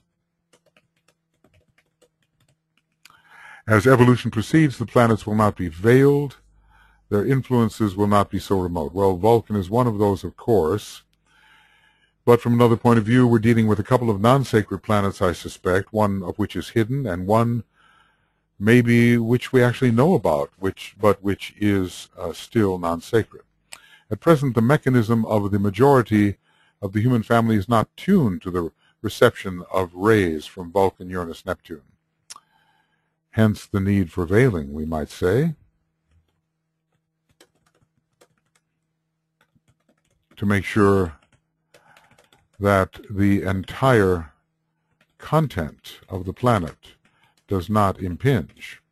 As evolution proceeds, the planets will not be veiled. Their influences will not be so remote. Well, Vulcan is one of those, of course. But from another point of view, we're dealing with a couple of non-sacred planets, I suspect, one of which is hidden, and one maybe which we actually know about, which but which is uh, still non-sacred. At present, the mechanism of the majority of the human family is not tuned to the reception of rays from Vulcan, Uranus, Neptune. Hence the need for veiling, we might say, to make sure that the entire content of the planet does not impinge.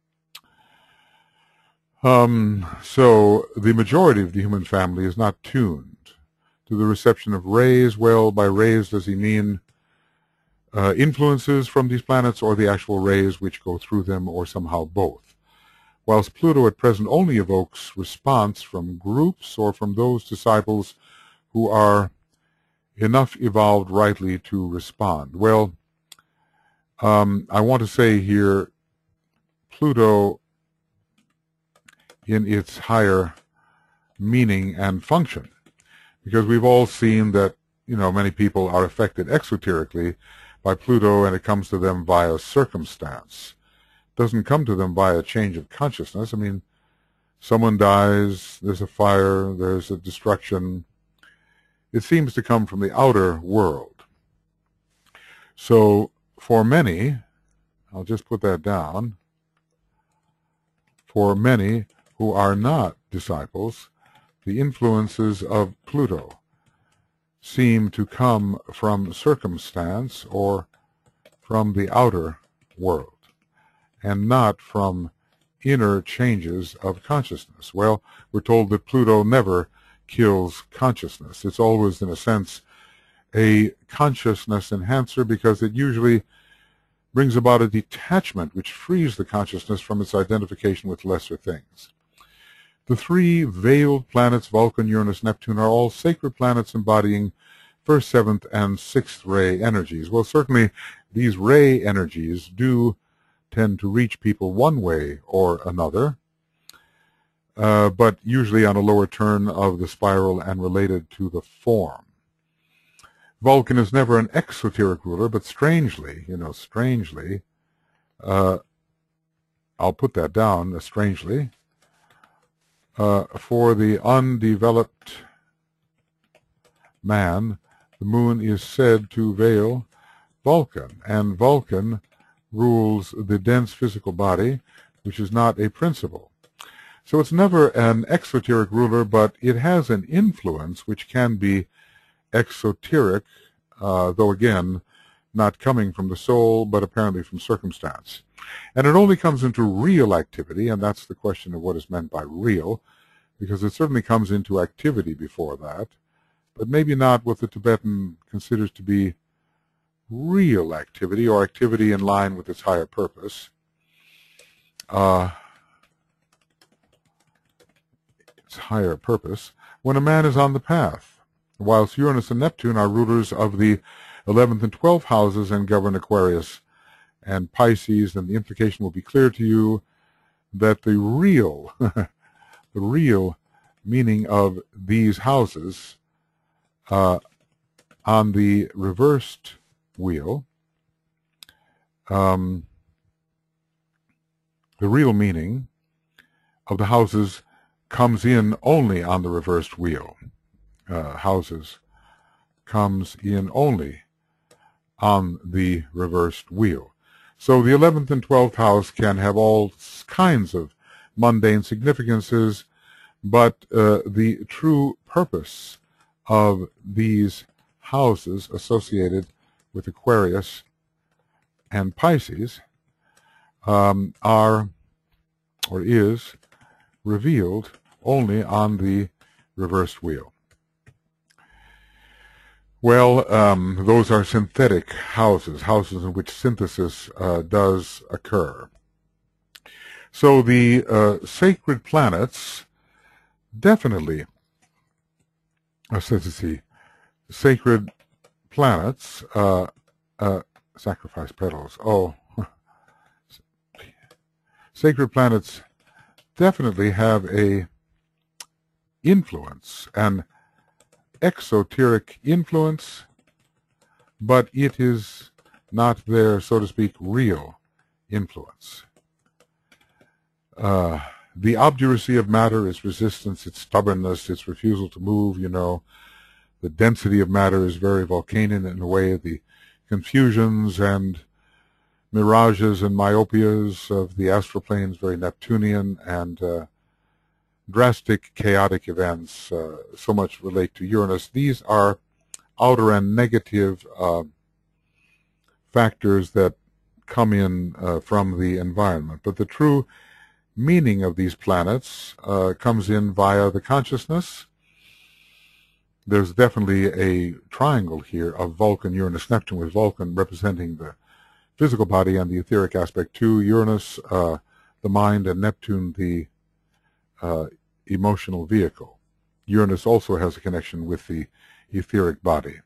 Um, so the majority of the human family is not tuned to the reception of rays. Well, by rays does he mean uh, influences from these planets, or the actual rays which go through them, or somehow both? Whilst Pluto at present only evokes response from groups or from those disciples who are enough evolved rightly to respond. Well, um, I want to say here, Pluto in its higher meaning and function, because we've all seen that, you know, many people are affected exoterically by Pluto, and it comes to them via circumstance. It doesn't come to them via change of consciousness. I mean, someone dies, there's a fire, there's a destruction. It seems to come from the outer world. So for many, I'll just put that down, for many who are not disciples, the influences of Pluto seem to come from circumstance or from the outer world, and not from inner changes of consciousness. Well, we're told that Pluto never kills consciousness. It's always, in a sense, a consciousness enhancer, because it usually brings about a detachment which frees the consciousness from its identification with lesser things. The three veiled planets, Vulcan, Uranus, Neptune, are all sacred planets embodying first, seventh, and sixth ray energies. Well, certainly these ray energies do tend to reach people one way or another, uh, but usually on a lower turn of the spiral and related to the form. Vulcan is never an exoteric ruler, but strangely, you know, strangely, uh, I'll put that down uh, strangely. Uh, for the undeveloped man, the moon is said to veil Vulcan, and Vulcan rules the dense physical body, which is not a principle. So it's never an exoteric ruler, but it has an influence which can be exoteric, uh, though again, not coming from the soul, but apparently from circumstance. And it only comes into real activity, and that's the question of what is meant by real, because it certainly comes into activity before that, but maybe not what the Tibetan considers to be real activity, or activity in line with its higher purpose. Uh, its higher purpose, when a man is on the path, whilst Uranus and Neptune are rulers of the eleventh and twelfth houses and govern Aquarius and Pisces, and the implication will be clear to you that the real, the real meaning of these houses uh, on the reversed wheel, um, the real meaning of the houses comes in only on the reversed wheel. Uh, houses comes in only on the reversed wheel. So the eleventh and twelfth house can have all kinds of mundane significances, but uh, the true purpose of these houses associated with Aquarius and Pisces um, are, or is, revealed only on the reversed wheel. Well, um, those are synthetic houses, houses in which synthesis uh, does occur. So the uh, sacred planets definitely, let's see, sacred planets, uh, uh, sacrifice petals, oh, sacred planets definitely have a influence, an exoteric influence, but it is not their, so to speak, real influence. Uh, the obduracy of matter, its resistance, its stubbornness, its refusal to move, you know. The density of matter is very Vulcanian in a way. The confusions and mirages and myopias of the astral plane is very Neptunian, and uh, drastic chaotic events uh, so much relate to Uranus. These are outer and negative uh, factors that come in uh, from the environment. But the true meaning of these planets uh, comes in via the consciousness. There's definitely a triangle here of Vulcan, Uranus, Neptune, with Vulcan representing the physical body and the etheric aspect too. Uranus, uh, the mind, and Neptune, the uh, emotional vehicle. Uranus also has a connection with the etheric body.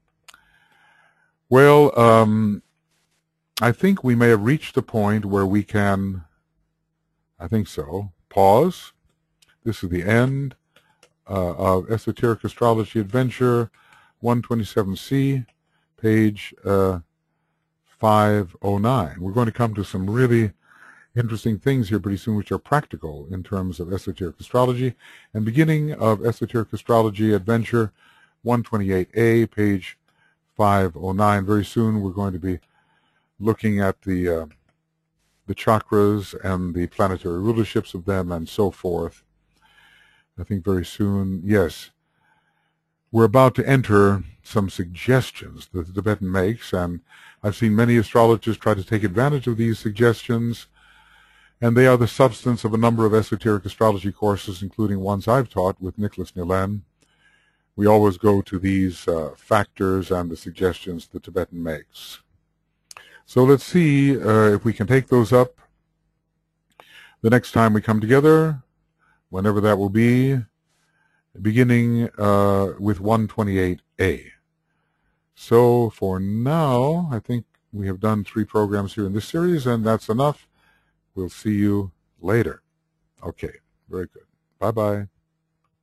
Well, um, I think we may have reached the point where we can, I think so, pause. This is the end uh, of Esoteric Astrology Adventure one twenty-seven C, page uh, five oh nine. We're going to come to some really interesting things here pretty soon, which are practical in terms of esoteric astrology. And beginning of Esoteric Astrology Adventure one twenty-eight A, page five oh nine. Very soon we're going to be looking at the uh, the chakras and the planetary rulerships of them and so forth. I think very soon, yes, we're about to enter some suggestions that the Tibetan makes, and I've seen many astrologers try to take advantage of these suggestions, and they are the substance of a number of esoteric astrology courses, including ones I've taught with Nicholas Nilen. We always go to these uh, factors and the suggestions the Tibetan makes. So let's see uh, if we can take those up the next time we come together, whenever that will be, beginning uh, with one twenty-eight A. So for now, I think we have done three programs here in this series, and that's enough. We'll see you later. Okay, very good. Bye-bye.